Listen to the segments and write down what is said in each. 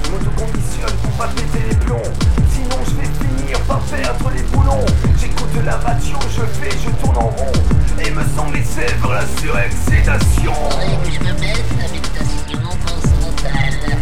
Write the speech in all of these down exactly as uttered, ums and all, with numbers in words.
Je m'autoconditionne pour pas péter les plombs, sinon je vais finir par perdre les boulons. J'écoute la radio, je fais, je tourne en rond et me sens glisser vers la surexcitation. Faudrait que je me mette la méditation transcendantale.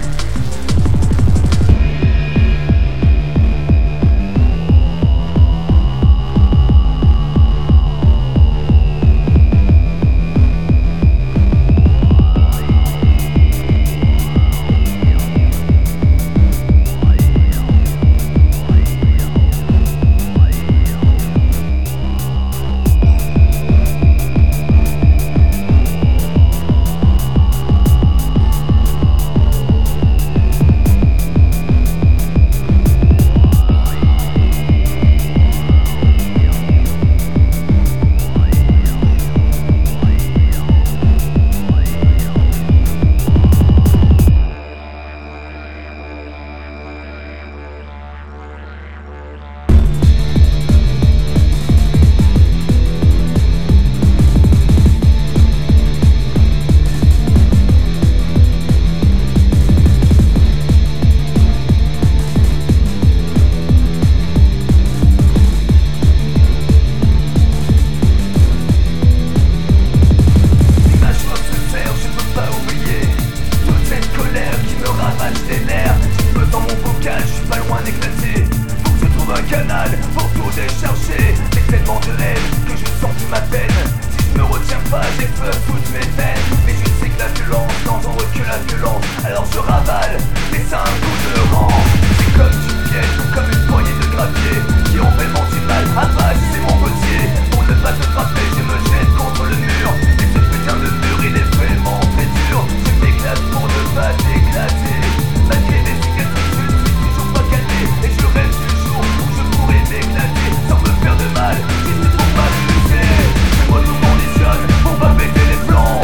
Pour tout décharger, c'est tellement de haine que je sens plus ma peine. Si je me retiens pas, j'effleure toutes mes veines. Mais je sais que la violence n'engendre que la violence. Alors je ravale, mais ça a un goût de rang. C'est comme une piège ou comme une poignée de gravier qui ont vraiment du mal à passer mon bossier. Pour ne pas te frapper, je me jette contre le mur. Et ce putain de mur, il est vraiment très dur. Je m'éclate pour ne pas t'éclater. Malgré des cicatrices, je ne suis toujours pas calé. Et je rêve du jour où je pourrais m'éclater sans me faire de mal, juste pour m'amuser. Je m'auto-conditionne pour pas péter les plombs,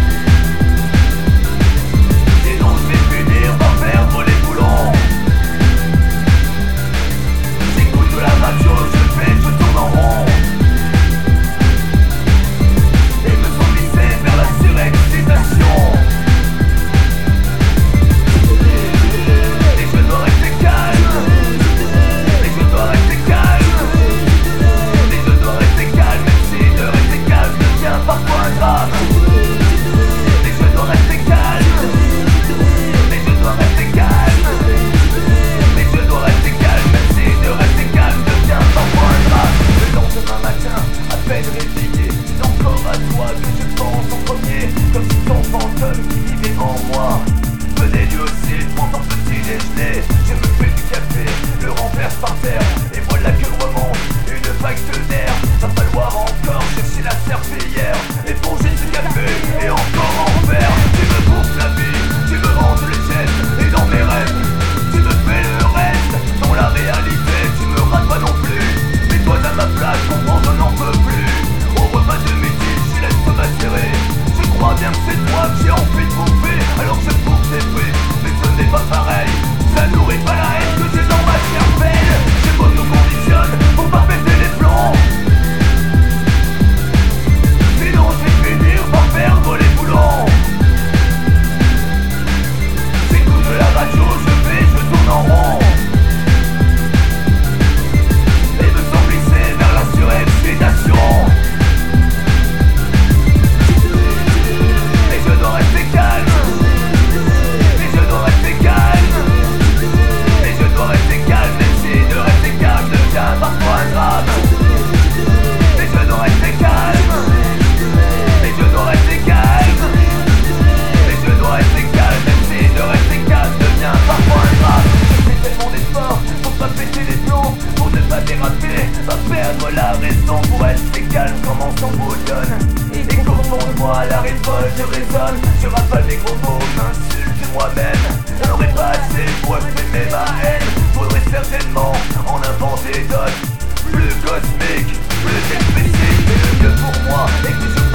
sinon je vais finir par perdre les boulons. J'écoute la radio, je fais, je tourne en rond et me sens glisser vers la surexcitation. Et je dois rester calme, et je dois rester calme, et je dois rester calme, même si de rester calme devient parfois un drame. Et je dois rester calme, et je dois rester calme, et je dois rester calme, même si de rester calme devient parfois un drame. Le lendemain matin, à peine réveillé, c'est encore à toi que je pense en premier, comme si ton fantôme qui vivait en moi venait lui aussi prendre un petit déjeuner. Je me fais du café, le renverse par terre, et voilà que remonte une vague de nerfs. Va falloir encore chercher la serpillière, éponger ce café et encore en faire. Tu me bouffes la vie, tu me rendes les gestes, et dans mes rêves, tu me fais le reste. Dans la réalité, tu me rates pas non plus, mais toi à ma place, comprends, je n'en peux plus. Au repas de midi, j'ai l'estomac serré, je crois bien que c'est toi que j'ai envie de bouffer. Alors je bouffe des fruits, mais ce n'est pas pareil, ça nourrit pas la haine que j'ai dans ma cervelle. Je m'auto-conditionne pour pas péter les plombs, sinon je vais finir par perdre les boulons. J'écoute la radio, je fais, je tourne en rond et me sens glisser vers la surexcitation. Et je dois rester calme, et je dois rester calme, et je dois rester calme, même si de rester calme devient parfois un drame. Et je dois rester calme, et je dois rester calme, et je dois rester calme, même si de rester calme devient parfois un drame. Je fais tellement d'efforts pour pas péter les plombs, pour ne pas déraper, pas perdre la raison, pour rester calme quand mon sang bouillonne. Et qu'au fond de moi la révolte résonne, je rafale des gros mots, m'insulte moi-même. J'en aurais pas assez pour exprimer ma haine, faudrait certainement en inventer d'autres, plus cosmiques, plus explicites. Et le mieux pour moi est que je